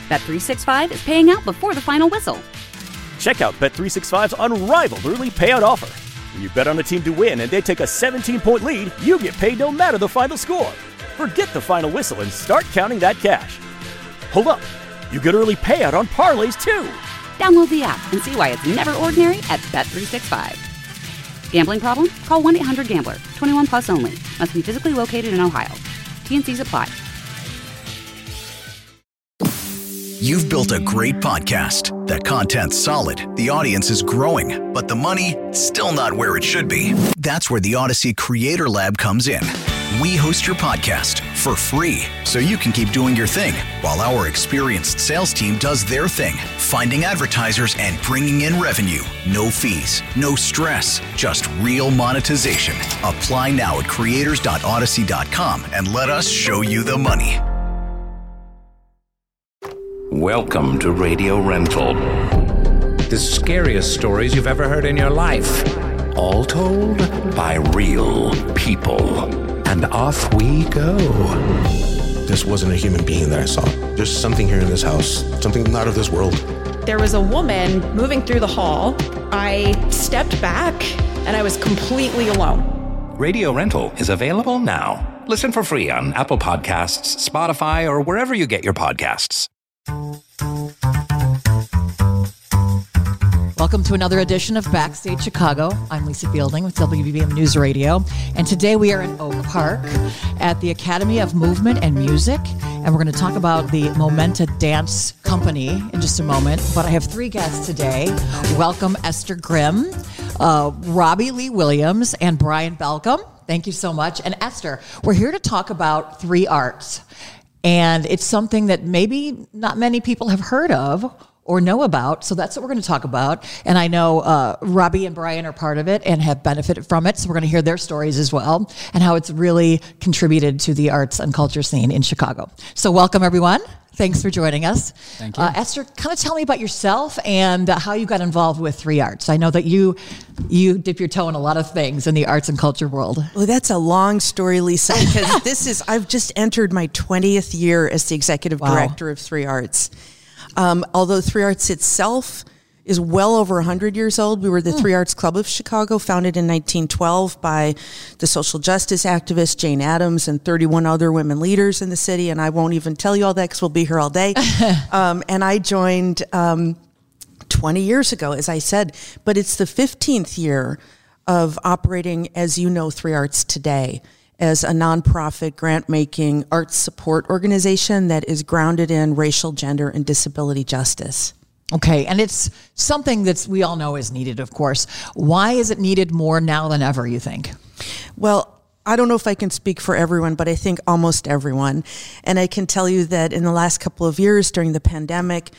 Bet365 is paying out before the final whistle. Check out Bet365's unrivaled early payout offer. When you bet on a team to win and they take a 17-point lead, you get paid no matter the final score. Forget the final whistle and start counting that cash. Hold up. You get early payout on parlays, too. Download the app and see why it's never ordinary at Bet365. Gambling problem? Call 1-800-GAMBLER. 21 plus only. Must be physically located in Ohio. T&Cs apply. You've built a great podcast. The content's solid, the audience is growing, but the money, still not where it should be. That's where the Odyssey Creator Lab comes in. We host your podcast for free, so you can keep doing your thing, while our experienced sales team does their thing, finding advertisers and bringing in revenue. No fees, no stress, just real monetization. Apply now at creators.odyssey.com and let us show you the money. Welcome to Radio Rental. The scariest stories you've ever heard in your life. All told by real people. And off we go. This wasn't a human being that I saw. There's something here in this house, something not of this world. There was a woman moving through the hall. I stepped back and I was completely alone. Radio Rental is available now. Listen for free on Apple Podcasts, Spotify, or wherever you get your podcasts. Welcome to another edition of Backstage Chicago. I'm Lisa Fielding with WBBM News Radio. And today we are in Oak Park at the Academy of Movement and Music. And we're going to talk about the Momenta Dance Company in just a moment. But I have three guests today. Welcome Esther Grimm, Robbie Lee Williams, and Brian Belcom. Thank you so much. And Esther, we're here to talk about three arts. And it's something that maybe not many people have heard of or know about. So that's what we're going to talk about. And I know Robbie and Brian are part of it and have benefited from it. So we're going to hear their stories as well and how it's really contributed to the arts and culture scene in Chicago. So welcome, everyone. Thanks for joining us. Thank you. Esther, kind of tell me about yourself and how you got involved with Three Arts. I know that you dip your toe in a lot of things in the arts and culture world. Well, that's a long story, Lisa, because I've just entered my 20th year as the executive director of Three Arts. Although Three Arts itself is well over 100 years old. We were the Three Arts Club of Chicago, founded in 1912 by the social justice activist Jane Addams and 31 other women leaders in the city. And I won't even tell you all that because we'll be here all day. And I joined 20 years ago, as I said. But it's the 15th year of operating, as you know, Three Arts today, as a nonprofit grant-making arts support organization that is grounded in racial, gender, and disability justice. Okay, and it's something that we all know is needed, of course. Why is it needed more now than ever, you think? Well, I don't know if I can speak for everyone, but I think almost everyone. And I can tell you that in the last couple of years during the pandemic,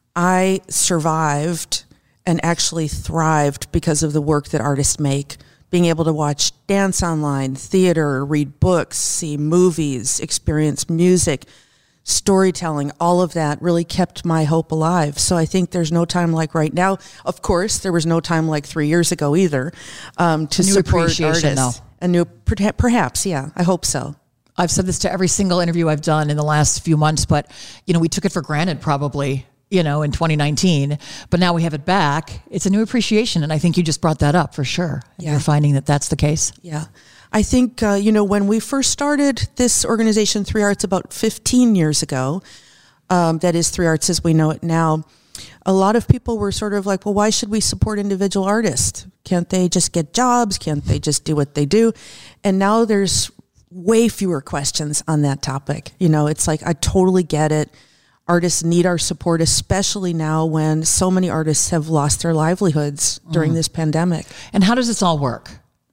I survived and actually thrived because of the work that artists make. Being able to watch dance online, theater, read books, see movies, experience music, storytelling, all of that really kept my hope alive. So I think there's no time like right now. Of course, there was no time like 3 years ago either to support artists. A new, perhaps, yeah, I hope so. I've said this to every single interview I've done in the last few months, but, we took it for granted probably, in 2019, but now we have it back. It's a new appreciation, and I think you just brought that up for sure. Yeah. You're finding that that's the case? Yeah. I think, when we first started this organization, Three Arts, about 15 years ago, that is Three Arts as we know it now, a lot of people were sort of like, well, why should we support individual artists? Can't they just get jobs? Can't they just do what they do? And now there's way fewer questions on that topic. It's like, I totally get it. Artists need our support, especially now when so many artists have lost their livelihoods during this pandemic. And how does this all work?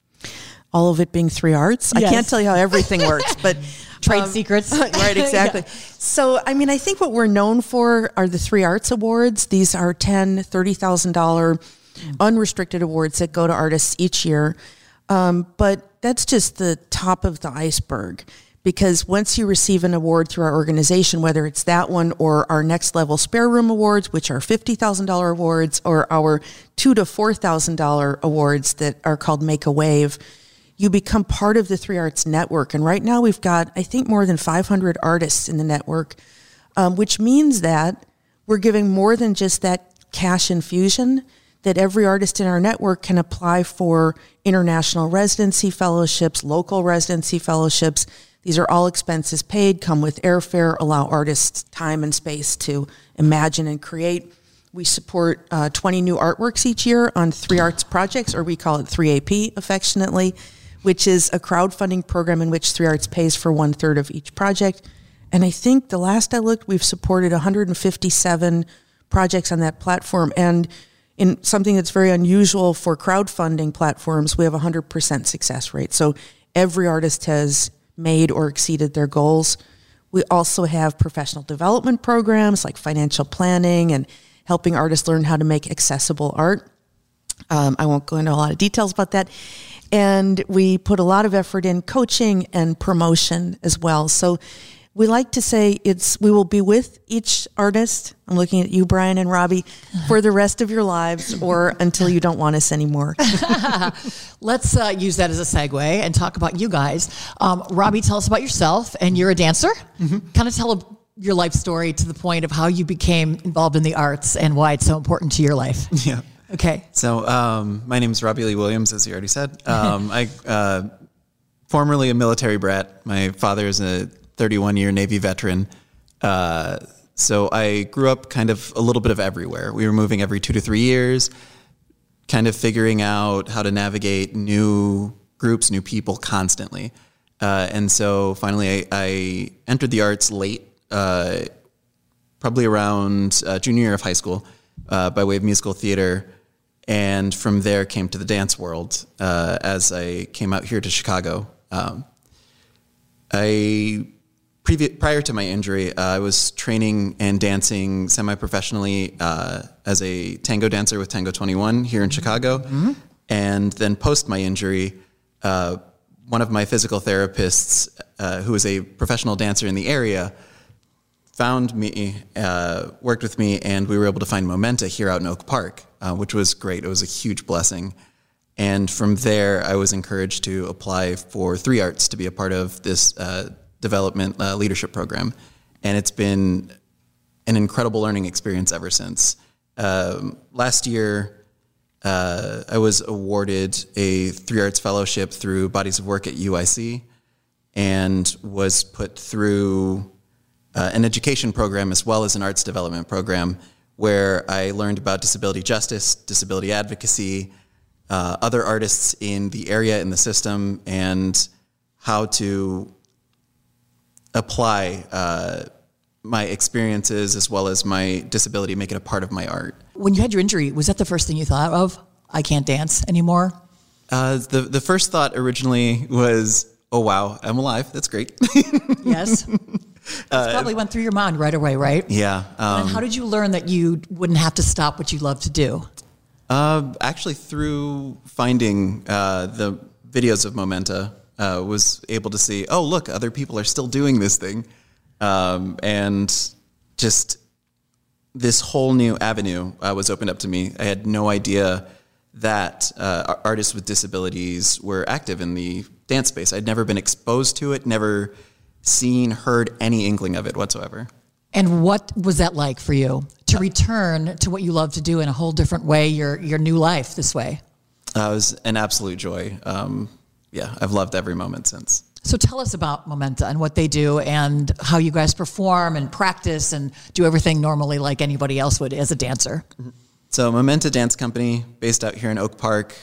All of it being Three Arts. Yes. I can't tell you how everything works, but trade secrets. Right, exactly. Yeah. So, I think what we're known for are the Three Arts Awards. These are $10,000, $30,000 unrestricted awards that go to artists each year. But that's just the top of the iceberg. Because once you receive an award through our organization, whether it's that one or our Next Level Spare Room Awards, which are $50,000 awards, or our $2,000 to $4,000 awards that are called Make a Wave, you become part of the Three Arts Network. And right now we've got, I think, more than 500 artists in the network. which means that we're giving more than just that cash infusion, that every artist in our network can apply for international residency fellowships, local residency fellowships. These are all expenses paid, come with airfare, allow artists time and space to imagine and create. We support 20 new artworks each year on 3 Arts projects, or we call it 3AP affectionately, which is a crowdfunding program in which 3 Arts pays for 1/3 of each project. And I think the last I looked, we've supported 157 projects on that platform. And in something that's very unusual for crowdfunding platforms, we have 100% success rate. So every artist has made or exceeded their goals. We also have professional development programs like financial planning and helping artists learn how to make accessible art. I won't go into a lot of details about that. And we put a lot of effort in coaching and promotion as well. So we like to say we will be with each artist, I'm looking at you, Brian and Robbie, for the rest of your lives or until you don't want us anymore. Let's use that as a segue and talk about you guys. Robbie, tell us about yourself, and you're a dancer. Mm-hmm. Kind of tell your life story to the point of how you became involved in the arts and why it's so important to your life. Yeah. Okay. So my name is Robbie Lee Williams, as you already said. I formerly a military brat. My father is a 31-year Navy veteran. So I grew up kind of a little bit of everywhere. We were moving every 2 to 3 years, kind of figuring out how to navigate new groups, new people constantly. And so finally I entered the arts late, probably around junior year of high school, by way of musical theater. And from there came to the dance world as I came out here to Chicago. Prior to my injury, I was training and dancing semi-professionally as a tango dancer with Tango 21 here in Chicago. Mm-hmm. And then post my injury, one of my physical therapists, who is a professional dancer in the area, found me, worked with me, and we were able to find Momenta here out in Oak Park, which was great. It was a huge blessing. And from there, I was encouraged to apply for 3 Arts to be a part of this development leadership program. And it's been an incredible learning experience ever since. Last year, I was awarded a 3 Arts fellowship through Bodies of Work at UIC and was put through an education program as well as an arts development program where I learned about disability justice, disability advocacy, other artists in the area, in the system, and how to apply my experiences as well as my disability, make it a part of my art. When you had your injury, was that the first thing you thought of? I can't dance anymore? The first thought originally was, oh, wow, I'm alive. That's great. Yes. That probably went through your mind right away, right? Yeah. And how did you learn that you wouldn't have to stop what you love to do? Actually, through finding the videos of Momenta, was able to see, oh, look, other people are still doing this thing. And just this whole new avenue was opened up to me. I had no idea that artists with disabilities were active in the dance space. I'd never been exposed to it, never seen, heard any inkling of it whatsoever. And what was that like for you to return to what you love to do in a whole different way, your new life this way? It was an absolute joy. I've loved every moment since. So tell us about Momenta and what they do and how you guys perform and practice and do everything normally like anybody else would as a dancer. So Momenta Dance Company, based out here in Oak Park,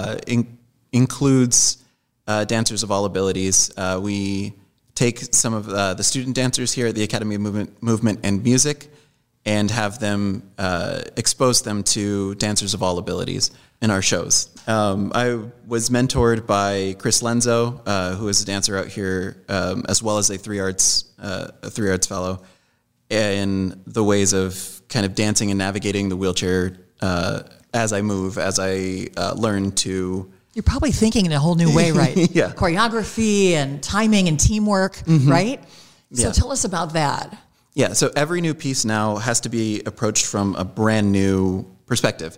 includes dancers of all abilities. We take some of the student dancers here at the Academy of Movement and Music and have them expose them to dancers of all abilities in our shows. I was mentored by Chris Lenzo, who is a dancer out here, as well as a 3 Arts fellow, in the ways of kind of dancing and navigating the wheelchair as I move, as I learn to. You're probably thinking in a whole new way, right? Yeah. Choreography and timing and teamwork, mm-hmm. right? So yeah. Tell us about that. Yeah, so every new piece now has to be approached from a brand new perspective.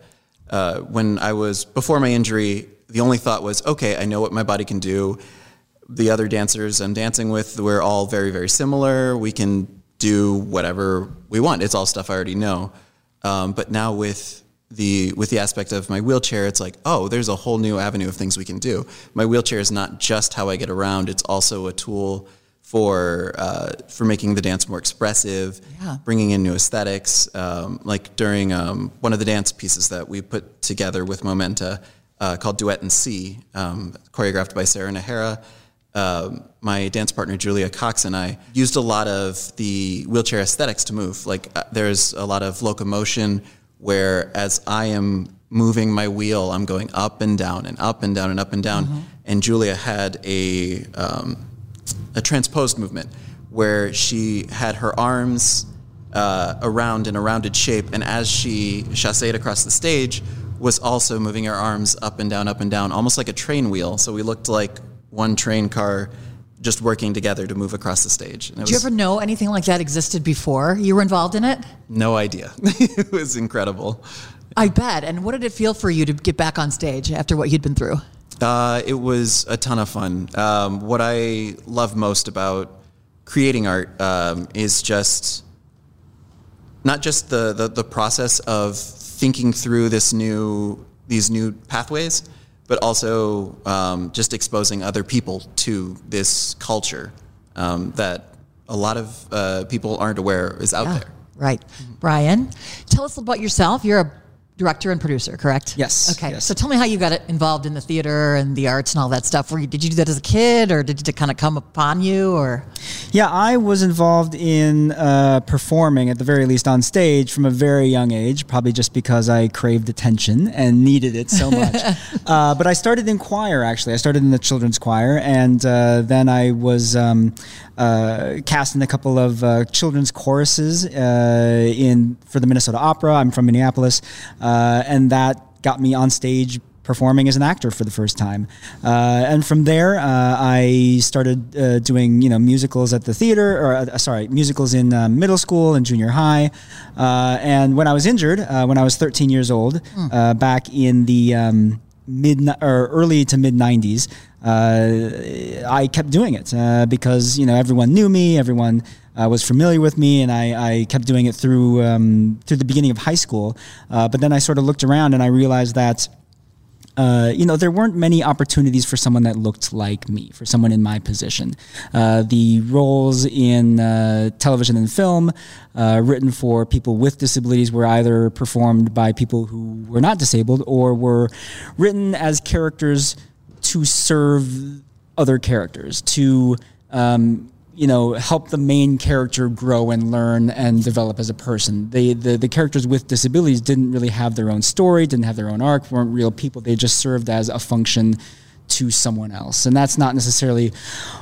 Before my injury, the only thought was, okay, I know what my body can do. The other dancers I'm dancing with, we're all very, very similar. We can do whatever we want. It's all stuff I already know. But now with the aspect of my wheelchair, it's like, oh, there's a whole new avenue of things we can do. My wheelchair is not just how I get around. It's also a tool for making the dance more expressive, bringing in new aesthetics. Like during one of the dance pieces that we put together with Momenta called Duet in C, choreographed by Sarah Nahara, my dance partner Julia Cox and I used a lot of the wheelchair aesthetics to move. Like there's a lot of locomotion where as I am moving my wheel, I'm going up and down and up and down and up and down. Mm-hmm. And Julia had a transposed movement where she had her arms around in a rounded shape, and as she chasséed across the stage, was also moving her arms up and down, almost like a train wheel. So we looked like one train car just working together to move across the stage. Did you ever know anything like that existed before you were involved in it? No idea. It was incredible. I bet. And what did it feel for you to get back on stage after what you'd been through? It was a ton of fun. What I love most about creating art is just not just the process of thinking through these new pathways, but also just exposing other people to this culture that a lot of people aren't aware is out there. Right. Brian, tell us about yourself. You're a director and producer, correct? Yes. Okay. Yes. So tell me how you got involved in the theater and the arts and all that stuff. Did you do that as a kid, or did it kind of come upon you, or? Yeah, I was involved in performing, at the very least on stage, from a very young age, probably just because I craved attention and needed it so much. But I started in choir, actually. I started in the children's choir, and then I was cast in a couple of children's choruses for the Minnesota Opera. I'm from Minneapolis. And that got me on stage performing as an actor for the first time. And from there, I started doing, musicals at the theater, musicals in middle school and junior high. And when I was injured, when I was 13 years old, back in the early to mid 90s, I kept doing it because, everyone knew me, everyone was familiar with me, and I kept doing it through the beginning of high school. But then I sort of looked around and I realized that, there weren't many opportunities for someone that looked like me, for someone in my position. The roles in television and film written for people with disabilities were either performed by people who were not disabled or were written as characters to serve other characters, to help the main character grow and learn and develop as a person. The characters with disabilities didn't really have their own story, didn't have their own arc, weren't real people. They just served as a function to someone else. And that's not necessarily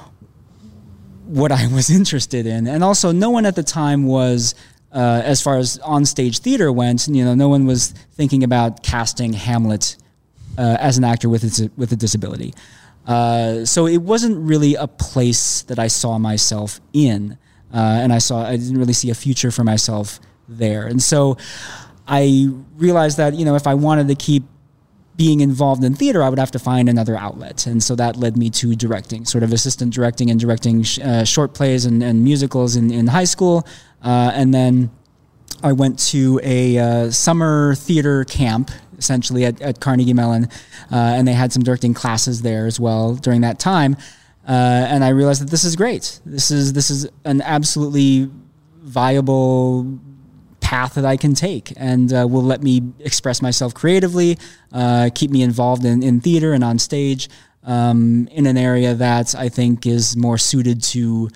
what I was interested in. And also, no one at the time was, as far as on-stage theater went, no one was thinking about casting Hamlet as an actor with a disability. So it wasn't really a place that I saw myself in, and I didn't really see a future for myself there. And so I realized that, if I wanted to keep being involved in theater, I would have to find another outlet. And so that led me to directing, sort of assistant directing and directing short plays and musicals in high school. And then I went to a summer theater camp, essentially at Carnegie Mellon, and they had some directing classes there as well during that time. And I realized that this is great. This is an absolutely viable path that I can take, and will let me express myself creatively, keep me involved in theater and on stage, in an area that I think is more suited to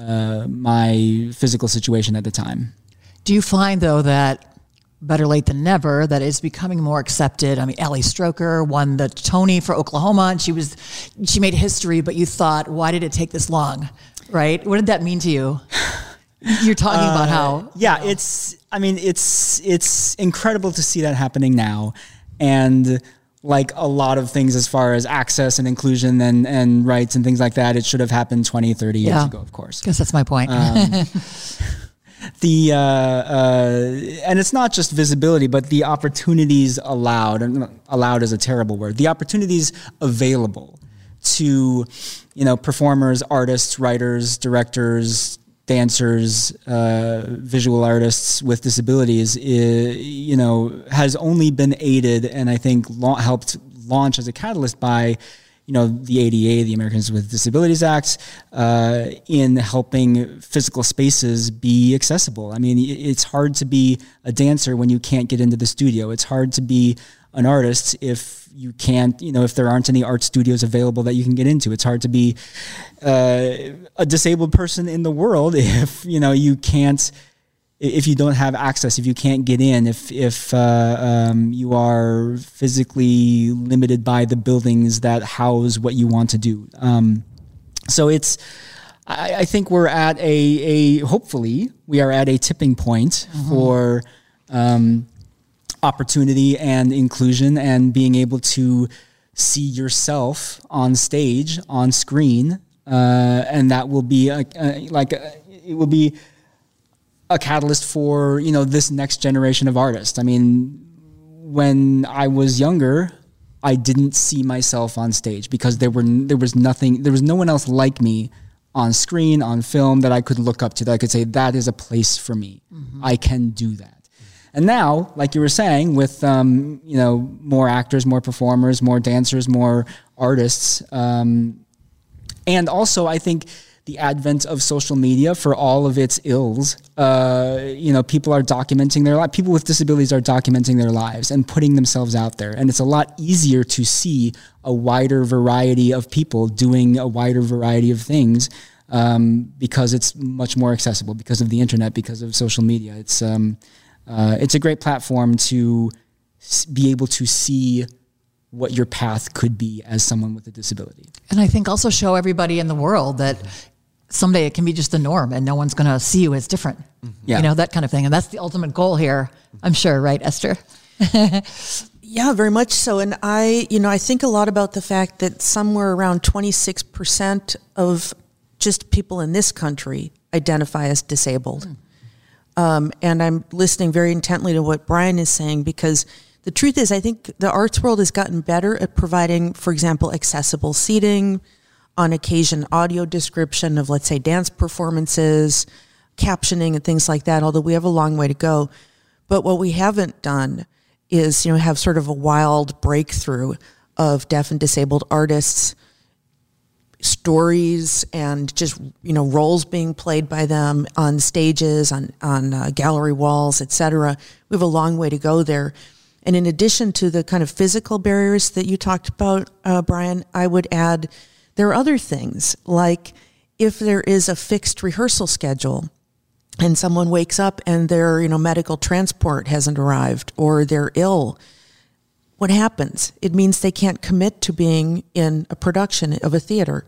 my physical situation at the time. Do you find, though, that better late than never, that it's becoming more accepted? I mean, Ellie Stroker won the Tony for Oklahoma, and she made history, but you thought, why did it take this long, right? What did that mean to you? You're talking about how... Yeah, it's incredible to see that happening now. And like a lot of things as far as access and inclusion and rights and things like that, it should have happened 20, 30 years ago, of course. I guess that's my point. And it's not just visibility, but the opportunities allowed, and allowed is a terrible word, the opportunities available to, performers, artists, writers, directors, dancers, visual artists with disabilities, has only been aided and I think helped launch as a catalyst by, the ADA, the Americans with Disabilities Act, in helping physical spaces be accessible. I mean, it's hard to be a dancer when you can't get into the studio. It's hard to be an artist if you can't, if there aren't any art studios available that you can get into. It's hard to be a disabled person in the world if, you can't, if you don't have access, if you can't get in, if you are physically limited by the buildings that house what you want to do. So I think we're at hopefully we are at a tipping point for opportunity and inclusion and being able to see yourself on stage, on screen, and that will be it will be a catalyst for, this next generation of artists. I mean, when I was younger, I didn't see myself on stage because there was no one else like me on screen, on film that I could look up to, that I could say, that is a place for me. I can do that. And now, like you were saying, with, more actors, more performers, more dancers, more artists, and also I think the advent of social media, for all of its ills, people are documenting their lives. People with disabilities are documenting their lives and putting themselves out there. And it's a lot easier to see a wider variety of people doing a wider variety of things because it's much more accessible because of the internet, because of social media. It's a great platform to be able to see what your path could be as someone with a disability. And I think also show everybody in the world that someday it can be just the norm and no one's going to see you as different. Yeah. That kind of thing. And that's the ultimate goal here, I'm sure, right, Esther? Yeah, very much so. And I think a lot about the fact that somewhere around 26% of just people in this country identify as disabled. And I'm listening very intently to what Brian is saying, because the truth is, I think the arts world has gotten better at providing, for example, accessible seating, on occasion audio description of, let's say, dance performances, captioning and things like that, although we have a long way to go. But what we haven't done is, have sort of a wild breakthrough of deaf and disabled artists, stories and just, roles being played by them on stages, on gallery walls, etc. We have a long way to go there. And in addition to the kind of physical barriers that you talked about, Brian, I would add there are other things, like if there is a fixed rehearsal schedule and someone wakes up and their, medical transport hasn't arrived or they're ill, what happens? It means they can't commit to being in a production of a theater.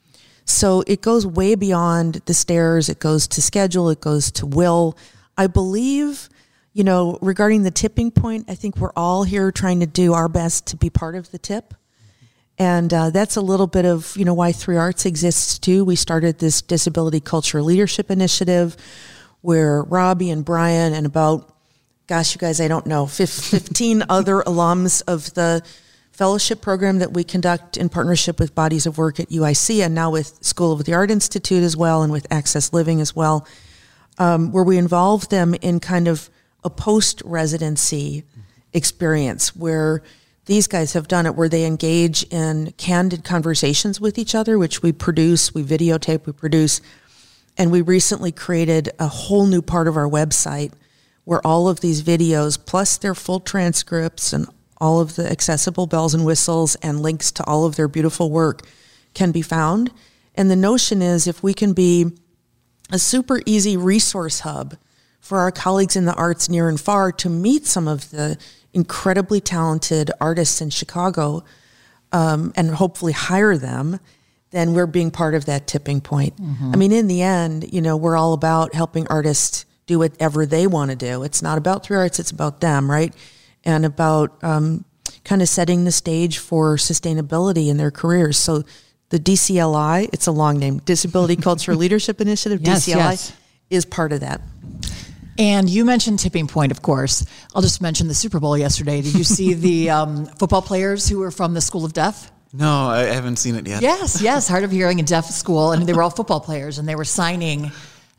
So it goes way beyond the stairs. It goes to schedule. It goes to will. I believe, regarding the tipping point, I think we're all here trying to do our best to be part of the tip. And that's a little bit of, why 3 Arts exists too. We started this Disability Cultural Leadership Initiative where Robbie and Brian and about, gosh, you guys, I don't know, 15 other alums of the fellowship program that we conduct in partnership with Bodies of Work at UIC and now with School of the Art Institute as well and with Access Living as well, where we involve them in kind of a post-residency experience where these guys have done it, where they engage in candid conversations with each other, which we produce, we videotape, we produce. And we recently created a whole new part of our website where all of these videos, plus their full transcripts and all of the accessible bells and whistles and links to all of their beautiful work, can be found. And the notion is, if we can be a super easy resource hub for our colleagues in the arts near and far to meet some of the incredibly talented artists in Chicago, and hopefully hire them, then we're being part of that tipping point. I mean, in the end, we're all about helping artists do whatever they want to do. It's not about 3 Arts, it's about them, right? And about kind of setting the stage for sustainability in their careers. So the DCLI, it's a long name, Disability Cultural Leadership Initiative, DCLI, is part of that. And you mentioned tipping point, of course. I'll just mention the Super Bowl yesterday. Did you see the football players who were from the School of Deaf? No, I haven't seen it yet. Yes, Hard of Hearing and Deaf School. And they were all football players, and they were signing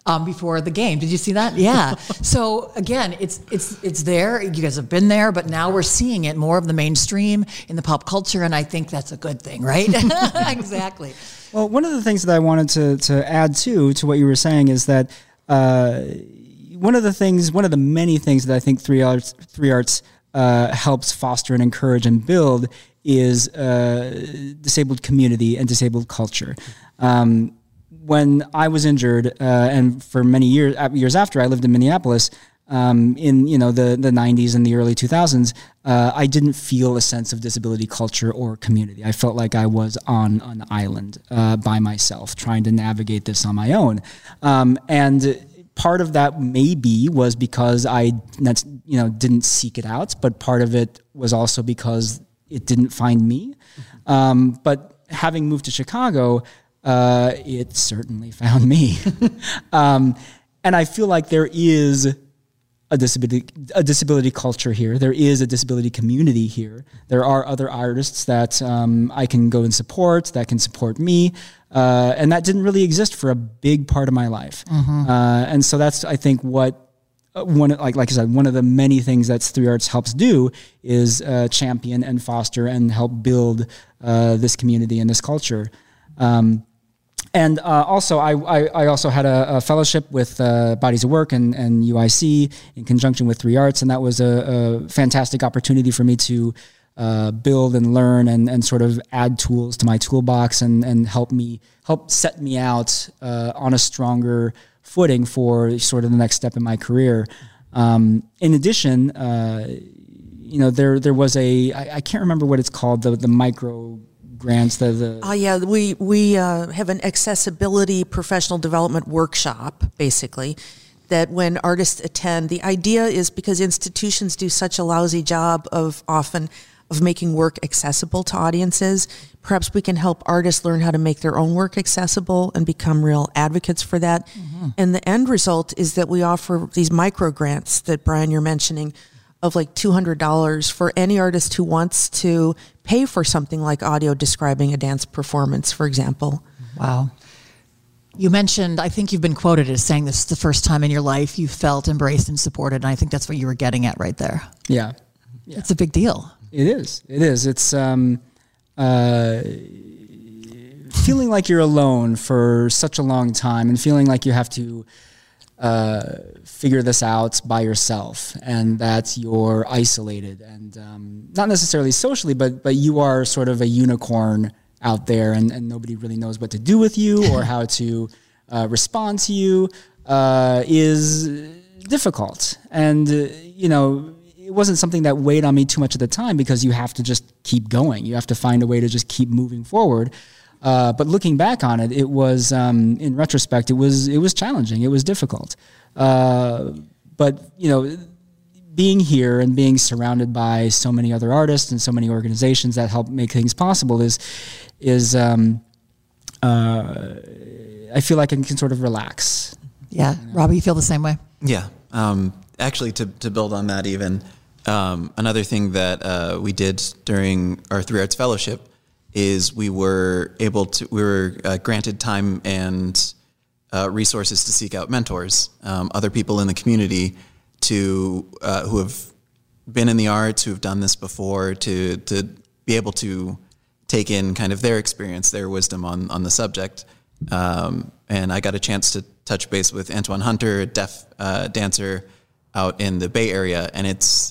before the game. Did you see that? Yeah. So again, it's there. You guys have been there, but now we're seeing it more of the mainstream in the pop culture, and I think that's a good thing, right? Exactly. Well, one of the things that I wanted to add to what you were saying is that one of the many things that I think Three Arts helps foster and encourage and build is disabled community and disabled culture. When I was injured, and for many years after, I lived in Minneapolis in the 90s and the early 2000s. I didn't feel a sense of disability culture or community. I felt like I was on an island by myself, trying to navigate this on my own. And part of that maybe was because I didn't seek it out, but part of it was also because it didn't find me. But having moved to Chicago, it certainly found me. And I feel like there is a disability culture here. There is a disability community here. There are other artists that I can go and support, that can support me. And that didn't really exist for a big part of my life. And so that's, I think, what like I said, one of the many things that Three Arts helps do is champion and foster and help build this community and this culture. And also, I also had a fellowship with Bodies of Work and UIC in conjunction with Three Arts, and that was a fantastic opportunity for me to build and learn and sort of add tools to my toolbox and help set me out on a stronger footing for sort of the next step in my career. In addition, there was I can't remember what it's called, the micro grants. We have an accessibility professional development workshop, basically, that when artists attend, the idea is because institutions do such a lousy job of making work accessible to audiences, perhaps we can help artists learn how to make their own work accessible and become real advocates for that. And the end result is that we offer these micro grants that, Brian, you're mentioning, of like $200 for any artist who wants to pay for something like audio describing a dance performance, for example. Wow. You mentioned, I think you've been quoted as saying this is the first time in your life you felt embraced and supported, and I think that's what you were getting at right there. Yeah. It's a big deal. It is. It's feeling like you're alone for such a long time and feeling like you have to figure this out by yourself, and that you're isolated and not necessarily socially, but you are sort of a unicorn out there, and nobody really knows what to do with you or how to respond to you is difficult. And, it wasn't something that weighed on me too much at the time because you have to just keep going. You have to find a way to just keep moving forward. But looking back on it, it was, in retrospect, it was challenging. It was difficult. But, being here and being surrounded by so many other artists and so many organizations that help make things possible is I feel like I can sort of relax. Yeah. Robbie, you feel the same way? Yeah. Actually, to build on that even, another thing that we did during our Three Arts Fellowship is we were granted time and resources to seek out mentors, other people in the community who have been in the arts, who have done this before, to be able to take in kind of their experience, their wisdom on the subject. And I got a chance to touch base with Antoine Hunter, a deaf dancer out in the Bay Area, and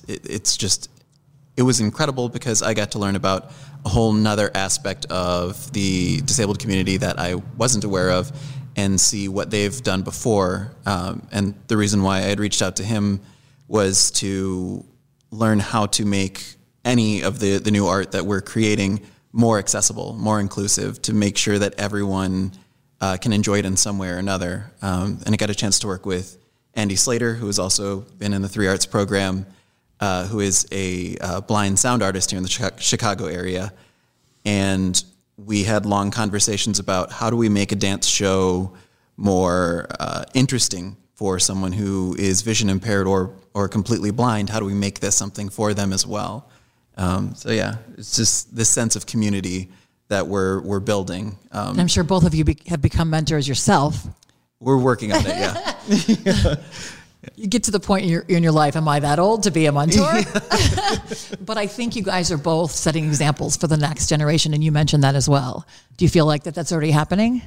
it was incredible because I got to learn about a whole nother aspect of the disabled community that I wasn't aware of and see what they've done before. And the reason why I had reached out to him was to learn how to make any of the new art that we're creating more accessible, more inclusive, to make sure that everyone can enjoy it in some way or another. And I got a chance to work with Andy Slater, who has also been in the Three Arts program, who is a blind sound artist here in the Chicago area. And we had long conversations about how do we make a dance show more interesting for someone who is vision impaired or completely blind. How do we make this something for them as well? So yeah, it's just this sense of community that we're building. And I'm sure both of you have become mentors yourself. We're working on it, yeah. You get to the point in your life, am I that old to be a mentor? But I think you guys are both setting examples for the next generation, and you mentioned that as well. Do you feel like that's already happening?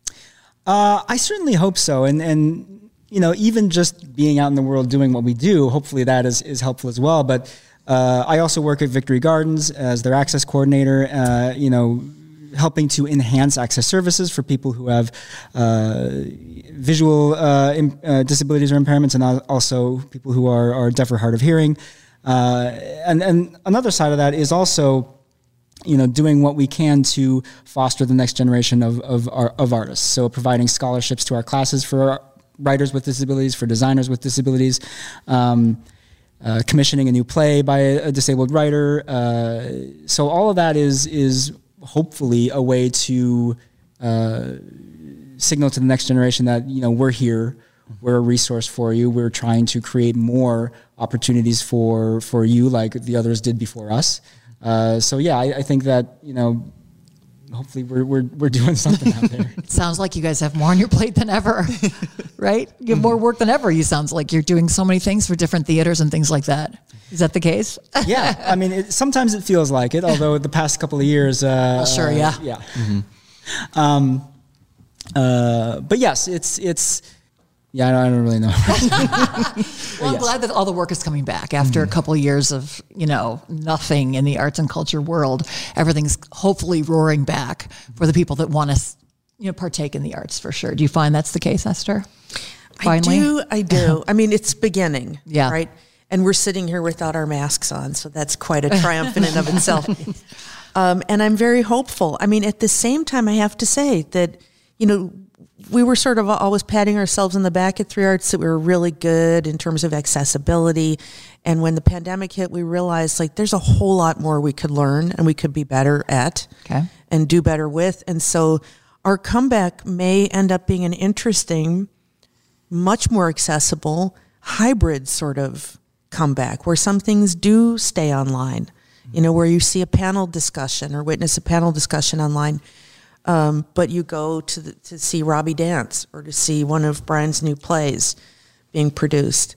I certainly hope so. And even just being out in the world doing what we do, hopefully that is helpful as well. But I also work at Victory Gardens as their access coordinator, helping to enhance access services for people who have visual disabilities or impairments, and also people who are deaf or hard of hearing. And another side of that is also, doing what we can to foster the next generation of artists. So providing scholarships to our classes for writers with disabilities, for designers with disabilities, commissioning a new play by a disabled writer. So all of that is hopefully a way to signal to the next generation that, we're here, we're a resource for you, we're trying to create more opportunities for you like the others did before us. So yeah, I think that, hopefully we're doing something out there. It sounds like you guys have more on your plate than ever, right? You have more work than ever. You sounds like you're doing so many things for different theaters and things like that. Is that the case? Yeah. I mean, sometimes it feels like it, although the past couple of years. Sure. Yeah. Yeah. Mm-hmm. But yes, it's. Yeah, I don't really know. Well, I'm glad that all the work is coming back after a couple of years of, nothing in the arts and culture world. Everything's hopefully roaring back for the people that want to, partake in the arts for sure. Do you find that's the case, Esther? Finally? I do. I mean, it's beginning, yeah. Right? And we're sitting here without our masks on, so that's quite a triumph in and of itself. And I'm very hopeful. I mean, at the same time, I have to say that, we were sort of always patting ourselves on the back at 3 Arts that we were really good in terms of accessibility. And when the pandemic hit, we realized there's a whole lot more we could learn and we could be better at and do better with. And so our comeback may end up being an interesting, much more accessible, hybrid sort of comeback where some things do stay online, where you see a panel discussion or witness a panel discussion online. But you go to see Robbie dance or to see one of Brian's new plays being produced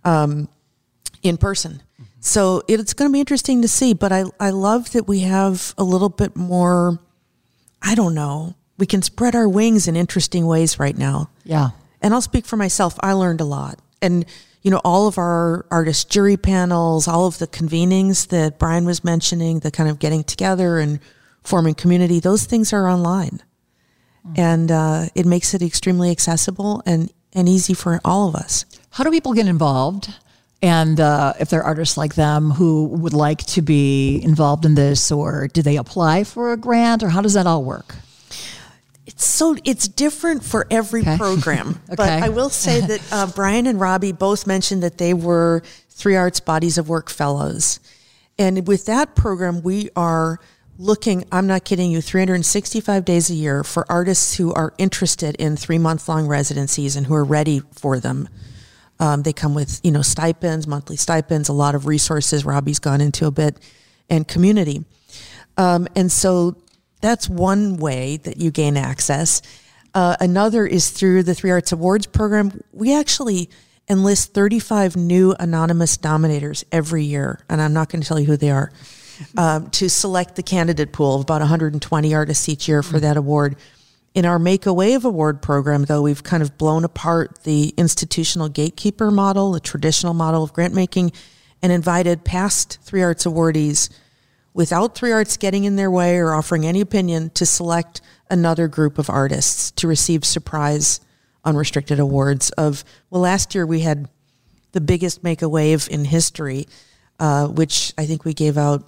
in person. So it's going to be interesting to see. But I love that we have a little bit more, I don't know, we can spread our wings in interesting ways right now. Yeah. And I'll speak for myself. I learned a lot. And, all of our artist jury panels, all of the convenings that Brian was mentioning, the kind of getting together and forming community, those things are online. And it makes it extremely accessible and easy for all of us. How do people get involved? And if there are artists like them who would like to be involved in this, or do they apply for a grant, or how does that all work? It's different for every program. Okay. But I will say that Brian and Robbie both mentioned that they were 3 Arts Bodies of Work Fellows. And with that program, we are looking, I'm not kidding you, 365 days a year for artists who are interested in 3-month-long residencies and who are ready for them. They come with, stipends, monthly stipends, a lot of resources Robbie's gone into a bit, and community. And so that's one way that you gain access. Another is through the 3 Arts Awards program. We actually enlist 35 new anonymous nominators every year, and I'm not going to tell you who they are, to select the candidate pool of about 120 artists each year for that award. In our Make a Wave Award program, though, we've kind of blown apart the institutional gatekeeper model, the traditional model of grant making, and invited past 3 Arts awardees, without 3 Arts getting in their way or offering any opinion, to select another group of artists to receive surprise unrestricted awards of, last year we had the biggest Make a Wave in history, which I think we gave out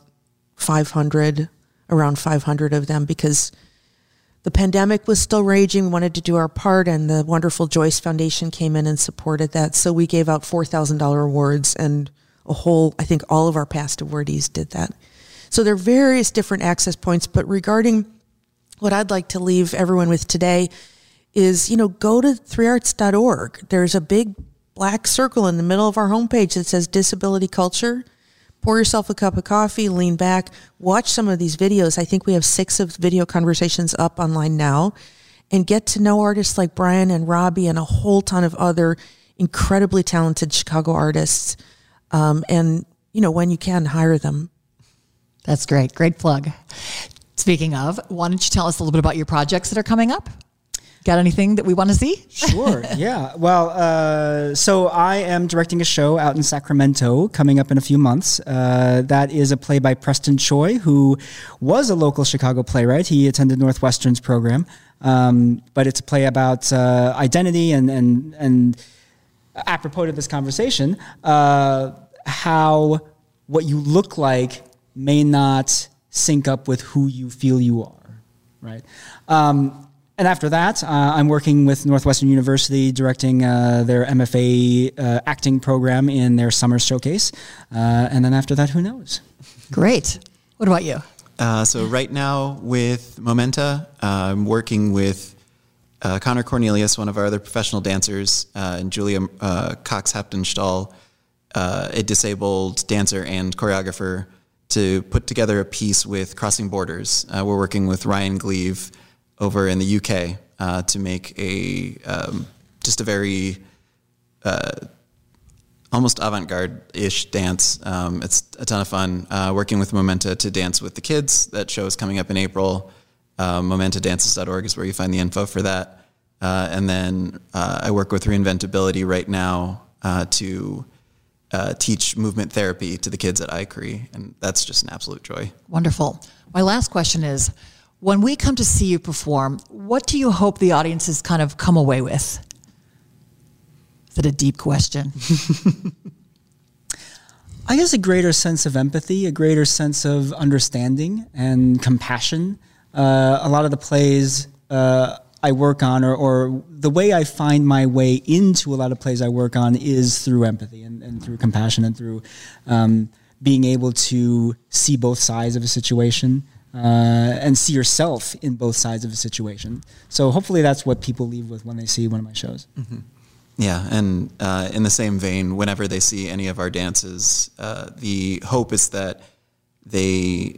around 500 of them, because the pandemic was still raging. We wanted to do our part, and the wonderful Joyce Foundation came in and supported that. So we gave out $4,000 awards, and I think all of our past awardees did that. So there are various different access points, but regarding what I'd like to leave everyone with today is, go to 3arts.org. There's a big black circle in the middle of our homepage that says Disability Culture. Pour yourself a cup of coffee, lean back, watch some of these videos. I think we have 6 of video conversations up online now. and get to know artists like Brian and Robbie and a whole ton of other incredibly talented Chicago artists. And, when you can, hire them. That's great. Great plug. Speaking of, why don't you tell us a little bit about your projects that are coming up? Got anything that we want to see? Sure, yeah. Well, so I am directing a show out in Sacramento coming up in a few months. That is a play by Preston Choi, who was a local Chicago playwright. He attended Northwestern's program. But it's a play about identity and apropos to this conversation, how what you look like may not sync up with who you feel you are, right? And after that, I'm working with Northwestern University, directing their MFA acting program in their summer showcase. And then after that, who knows? Great. What about you? So right now with Momenta, I'm working with Connor Cornelius, one of our other professional dancers, and Julia Cox-Haptenstall, a disabled dancer and choreographer, to put together a piece with Crossing Borders. We're working with Ryan Gleave over in the UK to make just a very almost avant-garde-ish dance. It's a ton of fun. Working with Momenta to dance with the kids. That show is coming up in April. MomentaDances.org is where you find the info for that. And then I work with Reinventability right now to teach movement therapy to the kids at ICRE, and that's just an absolute joy. Wonderful. My last question is, when we come to see you perform, what do you hope the audiences kind of come away with? Is it a deep question? I guess a greater sense of empathy, a greater sense of understanding and compassion. A lot of the plays I work on, or the way I find my way into a lot of plays I work on, is through empathy and through compassion and through being able to see both sides of a situation and see yourself in both sides of a situation. So hopefully that's what people leave with when they see one of my shows. Mm-hmm. Yeah, and in the same vein, whenever they see any of our dances, the hope is that they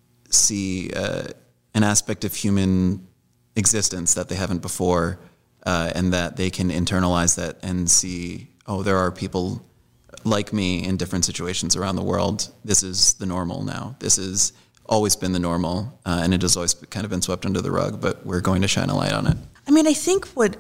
see an aspect of human existence that they haven't before, and that they can internalize that and see, oh, there are people like me in different situations around the world. This is the normal now. This has always been the normal, and it has always kind of been swept under the rug, but we're going to shine a light on it. I mean, I think what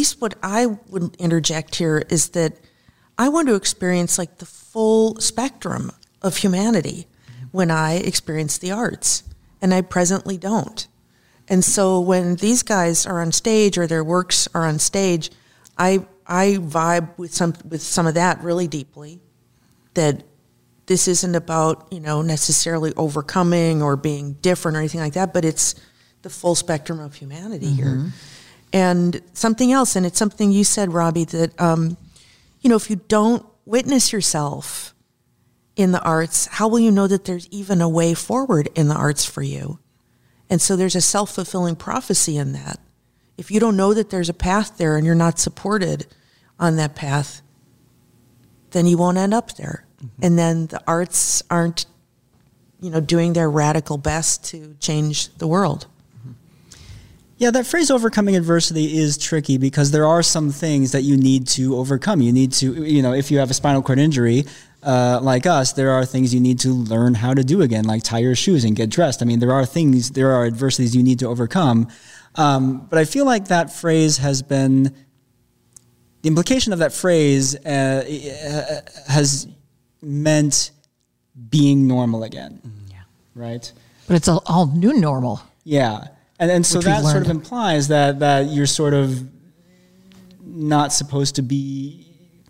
I would interject here is that I want to experience like the full spectrum of humanity when I experience the arts, and I presently don't. And so when these guys are on stage or their works are on stage, I vibe with some of that really deeply, that this isn't about, necessarily overcoming or being different or anything like that, but it's the full spectrum of humanity here. And something else, and it's something you said, Robbie, that, if you don't witness yourself in the arts, how will you know that there's even a way forward in the arts for you? And so there's a self-fulfilling prophecy in that. If you don't know that there's a path there and you're not supported on that path, then you won't end up there. Mm-hmm. And then the arts aren't, doing their radical best to change the world. Yeah, that phrase overcoming adversity is tricky because there are some things that you need to overcome. You need to, if you have a spinal cord injury, like us, there are things you need to learn how to do again, like tie your shoes and get dressed. I mean, there are adversities you need to overcome. But I feel like that phrase the implication of that phrase has meant being normal again. Yeah. Right? But it's all new normal. Yeah. And so that sort of implies that you're sort of not supposed to be...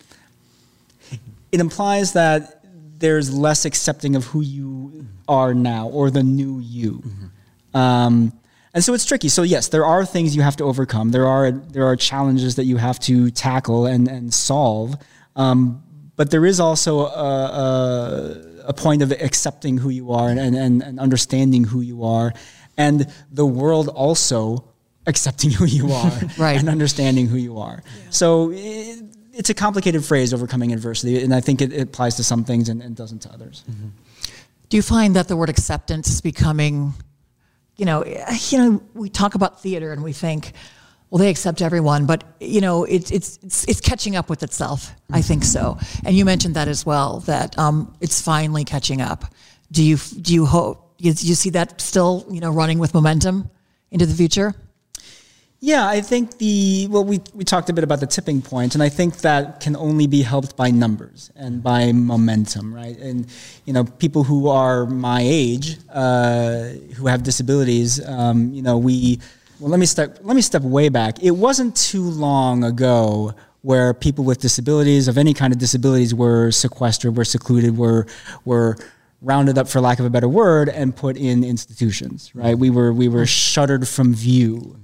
It implies that there's less accepting of who you are now or the new you. Mm-hmm. And so it's tricky. So yes, there are things you have to overcome. There are challenges that you have to tackle and solve. But there is also a point of accepting who you are and understanding who you are. And the world also accepting who you are right. and understanding who you are. Yeah. So it's a complicated phrase, overcoming adversity, and I think it applies to some things and doesn't to others. Mm-hmm. Do you find that the word acceptance is becoming, we talk about theater and we think, Well, they accept everyone, but it's catching up with itself. I think so. And you mentioned that as well, that it's finally catching up. Do you hope you see that still running with momentum into the future? Yeah, I think we talked a bit about the tipping point, and I think that can only be helped by numbers and by momentum, right? And people who are my age, who have disabilities, let me step way back. It wasn't too long ago where people with disabilities, of any kind of disabilities, were sequestered, were secluded, were rounded up, for lack of a better word, and put in institutions, right? We were shuttered from view.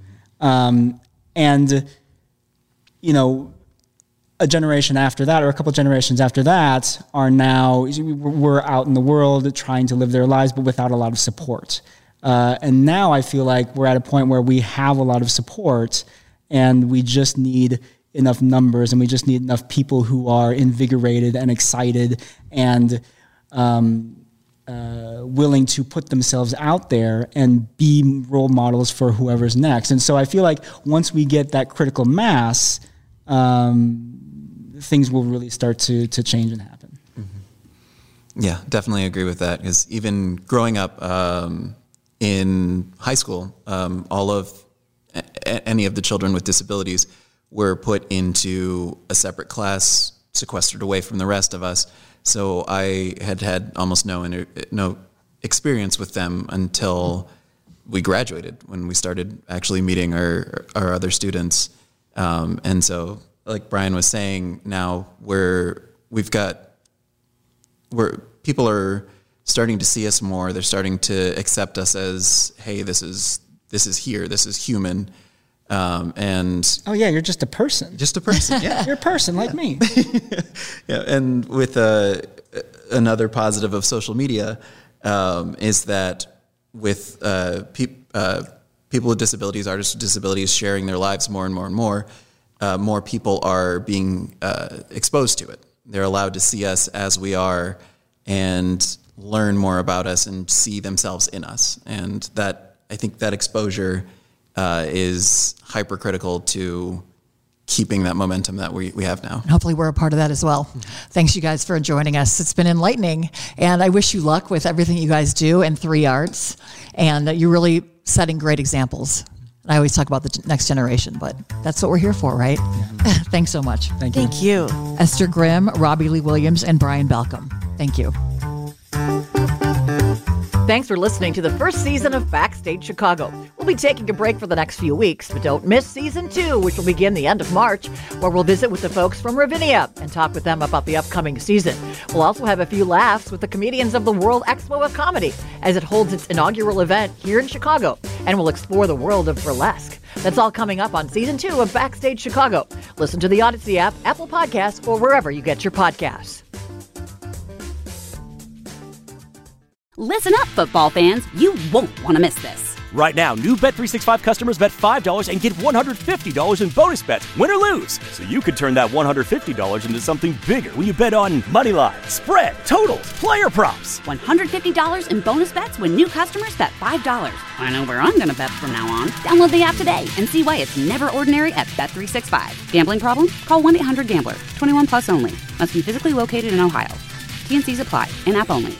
A generation after that, or a couple generations after that, we're out in the world trying to live their lives, but without a lot of support. And now I feel like we're at a point where we have a lot of support, and we just need enough numbers, and we just need enough people who are invigorated and excited and willing to put themselves out there and be role models for whoever's next. And so I feel like once we get that critical mass, things will really start to change and happen. Mm-hmm. Yeah, definitely agree with that. Because even growing up in high school, any of the children with disabilities were put into a separate class, sequestered away from the rest of us. So I had almost no experience with them until we graduated, when we started actually meeting our other students. And so, like Brian was saying, now people are starting to see us more. They're starting to accept us as, hey, this is here, this is human. And oh yeah, you're just a person. Just a person. Yeah, you're a person like me. Yeah, and with another positive of social media is that with people with disabilities, artists with disabilities, sharing their lives more and more and more, more people are being exposed to it. They're allowed to see us as we are and learn more about us and see themselves in us. And I think that exposure is hypercritical to keeping that momentum that we have now. Hopefully we're a part of that as well. Thanks you guys for joining us. It's been enlightening, and I wish you luck with everything you guys do in 3 Arts, and you're really setting great examples. I always talk about the next generation, but that's what we're here for, right? Yeah. Thanks so much. Thank you. Esther Grimm, Robbie Lee Williams, and Brian Balcom. Thank you. Thanks for listening to the first season of Backstage Chicago. We'll be taking a break for the next few weeks, but don't miss season 2, which will begin the end of March, where we'll visit with the folks from Ravinia and talk with them about the upcoming season. We'll also have a few laughs with the comedians of the World Expo of Comedy as it holds its inaugural event here in Chicago, and we'll explore the world of burlesque. That's all coming up on season 2 of Backstage Chicago. Listen to the Odyssey app, Apple Podcasts, or wherever you get your podcasts. Listen up, football fans. You won't want to miss this. Right now, new Bet365 customers bet $5 and get $150 in bonus bets, win or lose. So you could turn that $150 into something bigger when you bet on money line, spread, totals, player props. $150 in bonus bets when new customers bet $5. I know where I'm going to bet from now on. Download the app today and see why it's never ordinary at Bet365. Gambling problem? Call 1-800-GAMBLER. 21 plus only. Must be physically located in Ohio. T&Cs apply. In-app only.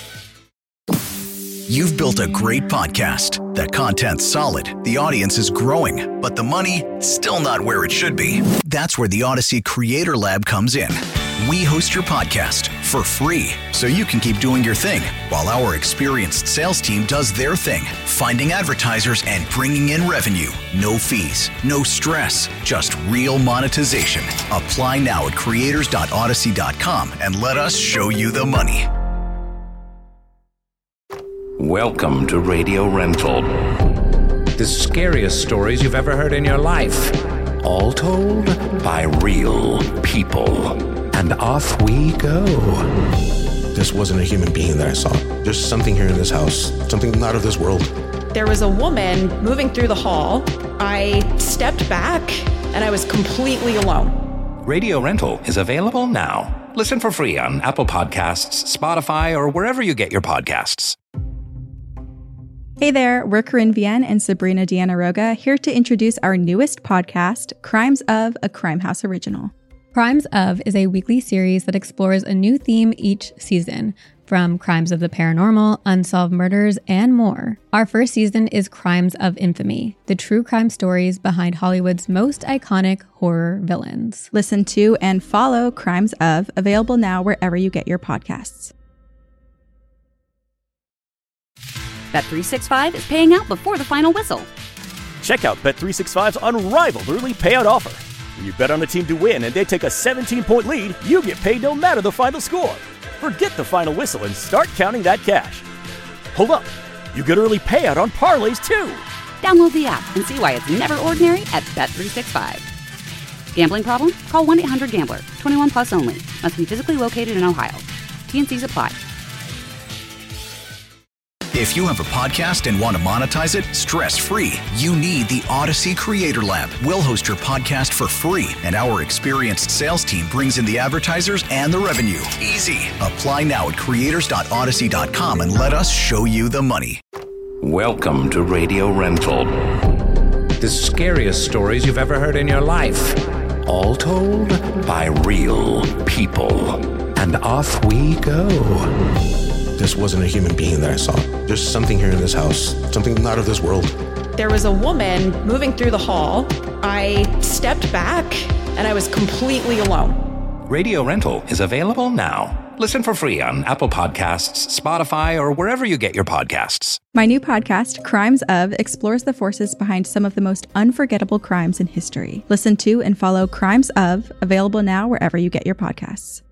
You've built a great podcast. That content's solid, the audience is growing, but the money, still not where it should be. That's where the Odyssey Creator Lab comes in. We host your podcast for free, so you can keep doing your thing, while our experienced sales team does their thing, finding advertisers and bringing in revenue. No fees, no stress, just real monetization. Apply now at creators.odyssey.com and let us show you the money. Welcome to Radio Rental. The scariest stories you've ever heard in your life. All told by real people. And off we go. This wasn't a human being that I saw. There's something here in this house, something not of this world. There was a woman moving through the hall. I stepped back and I was completely alone. Radio Rental is available now. Listen for free on Apple Podcasts, Spotify, or wherever you get your podcasts. Hey there, we're Corinne Vienne and Sabrina Deanna Roga here to introduce our newest podcast, Crimes of, a Crime House original. Crimes of is a weekly series that explores a new theme each season, from crimes of the paranormal, unsolved murders, and more. Our first season is Crimes of Infamy, the true crime stories behind Hollywood's most iconic horror villains. Listen to and follow Crimes of, available now wherever you get your podcasts. Bet365 is paying out before the final whistle. Check out Bet365's unrivaled early payout offer. When you bet on a team to win and they take a 17-point lead, you get paid no matter the final score. Forget the final whistle and start counting that cash. Hold up, you get early payout on parlays too. Download the app and see why it's never ordinary at Bet365. Gambling problem? Call 1-800-GAMBLER. 21 plus only. Must be physically located in Ohio. T&Cs apply. If you have a podcast and want to monetize it stress-free, you need the Odyssey Creator Lab. We'll host your podcast for free, and our experienced sales team brings in the advertisers and the revenue. Easy. Apply now at creators.odyssey.com and let us show you the money. Welcome to Radio Rental. The scariest stories you've ever heard in your life. All told by real people. And off we go. This wasn't a human being that I saw. There's something here in this house, something not of this world. There was a woman moving through the hall. I stepped back and I was completely alone. Radio Rental is available now. Listen for free on Apple Podcasts, Spotify, or wherever you get your podcasts. My new podcast, Crimes of, explores the forces behind some of the most unforgettable crimes in history. Listen to and follow Crimes of, available now wherever you get your podcasts.